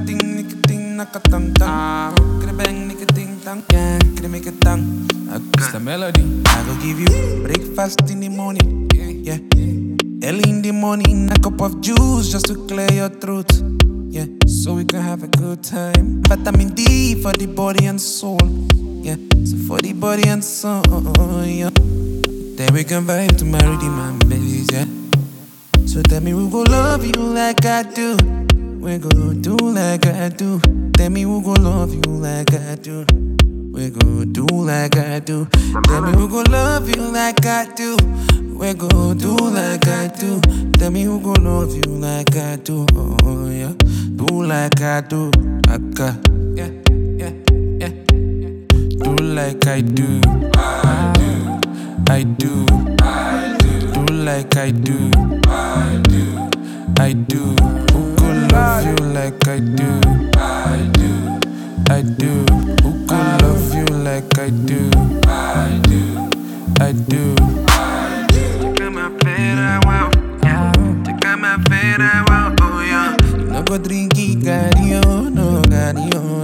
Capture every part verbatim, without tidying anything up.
ting, nicotine, nakatang tang. Could I bang, nicotine, tang, yeah, could I make a tang? It's the melody. I go give you breakfast in the morning, yeah, yeah. Early in the morning, a cup of juice just to clear your throat, yeah, so we can have a good time. Vitamin D for the body and soul, yeah, so for the body and soul, yeah. Then we can vibe to marry the man, babies, yeah. So tell me who go love you like I do. We go do like I do. Tell me who go love you like I do. We go do like I do. Tell me who go love you like I do. We go do like I do. Tell me who go love you like I do. Oh yeah, do like I do. I got, yeah, yeah, yeah. Do like I do. I do. I do. I do. Do like I do. I do. I do. Who could love you like I do? I do. I do. Who could love you like I do? I do. I do. I do. Check my fera, wow. Yeah. Check my fera, wow. Oh yeah. You no go drink it, gario, no, gario,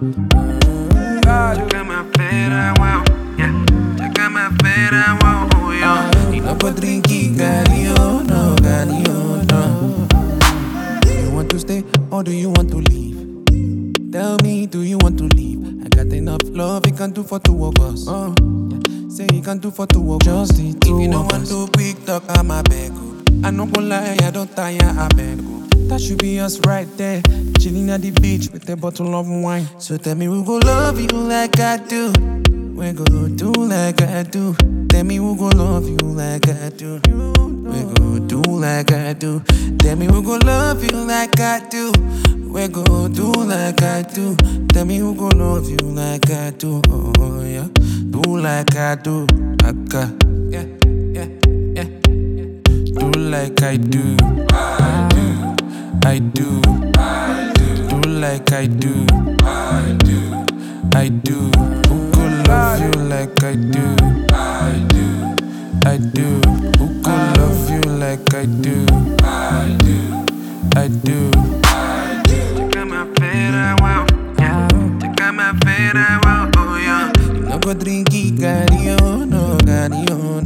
no. Check my fera, wow. Yeah. Check my fera, wow. Oh yeah. You no go drink it, gario, no, gario, no. Do you want to stay or do you want to leave? Tell me, do you want to leave? I got enough love, it can do for two of us. Oh, yeah. Say it can do for two of us. Just the two. If you don't want to pick talk, I'm a beg. I no go lie, I don't tire, I beg. That should be us right there, chilling at the beach with a bottle of wine. So tell me who go love you like I do. We go do like I do. Tell me who go love you like I do. We go do like I do. Tell me who go love you like I do. We go do like I do. Tell me who go love you like I do. Oh yeah, do like I do. I got, yeah, yeah, yeah. Do like I do. I do. I do. I do. Do like I do. I do. I do. Who could love you like I do? I do. I do. Who could love you like I do? I do. I do. I do. Check my fera, wow. Yeah. Check my fera, wow. Oh yeah. You no go drink it, gario, no, gario,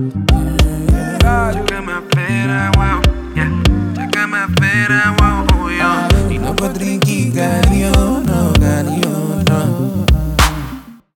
no. Check my fera, wow. Yeah. Check my fera, wow. Oh yeah. You no go drink it, gario.